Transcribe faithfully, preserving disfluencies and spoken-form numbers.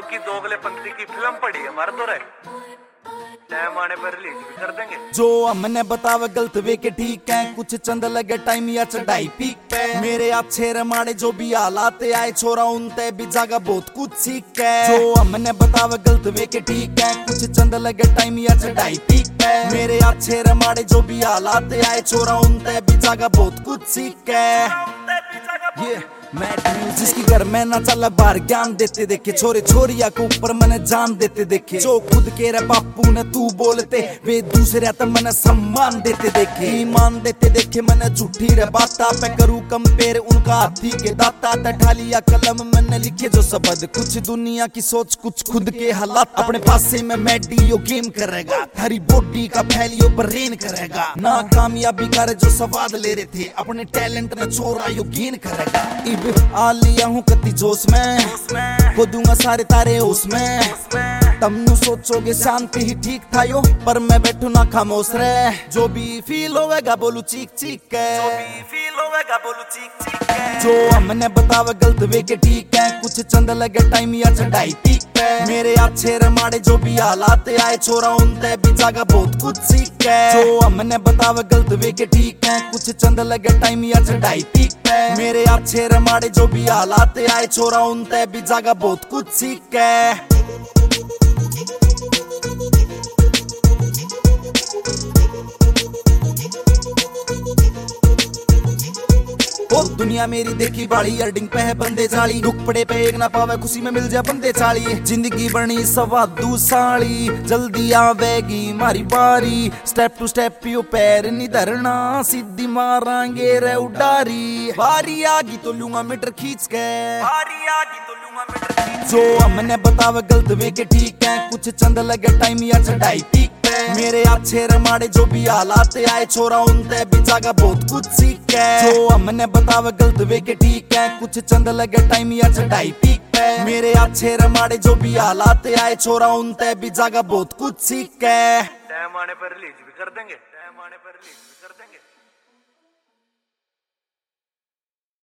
की दोगले पंक्ति की फिल्म पड़ी है हमारे तो रहे टाइम आने पर रिलीज भी कर देंगे। जो हमने बतावे गलत वे के ठीक है, कुछ चंद लगे टाइम या चढ़ाई पीक पे। मेरे अच्छे रमाड़े जो भी हालात आए छोरा उनते भी जागा बहुत कुछ सीख है। जो हमने बतावे गलत वे के ठीक है, कुछ चंद लगे टाइम या चढ़ाई पीक पे। मेरे अच्छे रमाड़े जो भी हालात आए छोरा उनते भी जागा बहुत कुछ सीख है। Yeah. जिसकी घर में ना चला बाहर ज्ञान देते देखे, छोरे छोरिया को ऊपर मैंने जान देते देखे। जो खुद के रे बापू ने तू बोलते वे दूसरे तो मैंने सम्मान देते देखे। ईमान देते देखे मैंने झूठी रे बाता पे करूँ कंपेयर उनका हाथी के दाता। ठालिया कलम मैंने लिखे जो शब्द, कुछ दुनिया की सोच कुछ खुद के हालात। अपने पासे में मैडियो गेम करेगा, थारी बॉडी का फैलियो ब्रेन करेगा। ना कामयाबी करे जो स्वाद ले रहे थे, अपने टैलेंट में छोरा यो गेन करेगा। आ लिया हूँ कति जोश में, खो दूंगा सारे तारे उसमें। तुम नु सोचोगे शांति ही ठीक था यो, पर मैं बैठू ना खामोश रे। जो भी फील होवेगा बोलू चीख चीख के, जो भी फील होवेगा बोलू चीख चीख के। जो हमने बतावे गलत वे के ठीक है, कुछ चंद लगे टाइम या चढ़ाई पीक पे। मेरे अच्छे रमाड़े जो भी हालात आए छोरा उनते भी जागा बहुत कुछ सीख है। जो हमने बतावे गलत वे के ठीक है, कुछ चंद लगे टाइम या चढ़ाई पीक पे। मेरे अच्छे रमाड़े जो भी हालात आए छोरा उनते भी जागा बहुत कुछ सीख है। ओ दुनिया मेरी देखी बाड़ी अर्डिंग पे है बंदे चाली, दुख पड़े पे एक ना पावे खुशी में मिल जाए बंदे चाली। जिंदगी बनी सवादू साली, जल्दी आवेगी मारी बारी। स्टेप टू स्टेप पियो पैर नहीं धरना, सीधी मारांगे रे उडारी। बारी आगी तो लूंगा मीटर खींच के, बारी आगी तो लूंगा मीटर खींच। जो हमने बतावे गलत वे के ठीक है, कुछ चंद लगे टाइम या चढ़ाई पीक पे। मेरे अच्छे रमाड़े जो भी हालात आए छोरा उनते भी जागा बहुत कुछ सीख है। जो हमने बतावे गलत वे के ठीक है, कुछ चंद लगे टाइम या चढ़ाई पीक पे। मेरे अच्छे रमाड़े जो भी हालात आए छोरा उनते भी जागा बहुत कुछ सीख है। टाइम आने पर रिलीज भी कर देंगे, टाइम आने पर रिलीज भी कर देंगे।